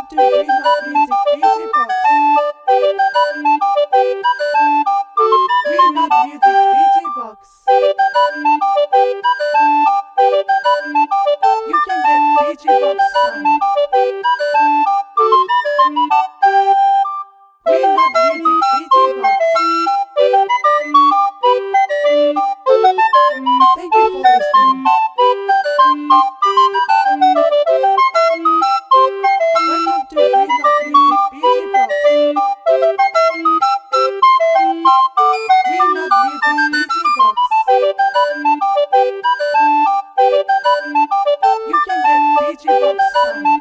to Green Dot Music PG Box. Green Dot Music PG Box. You can get PG Box sound. Green Dot Music PG Box. Thank you for listening. Welcome to Green Dot Music PG Box. Green Dot Music PG Box. You can get PG Box sound.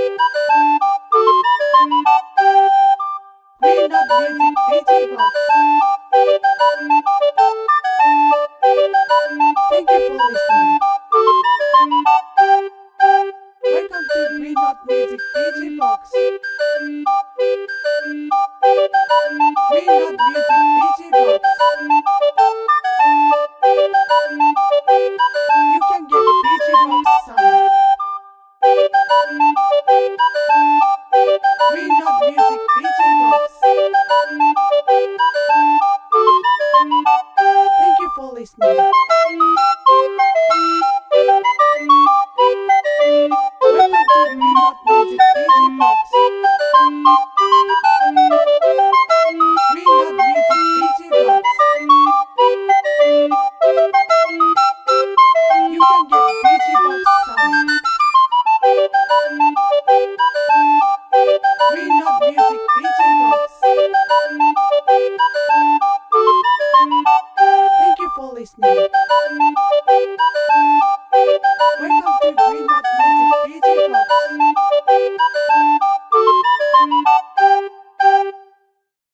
Green Dot Music PG Box. Thank you for listening. Welcome to Green Dot Music PG Box. Green Dot Music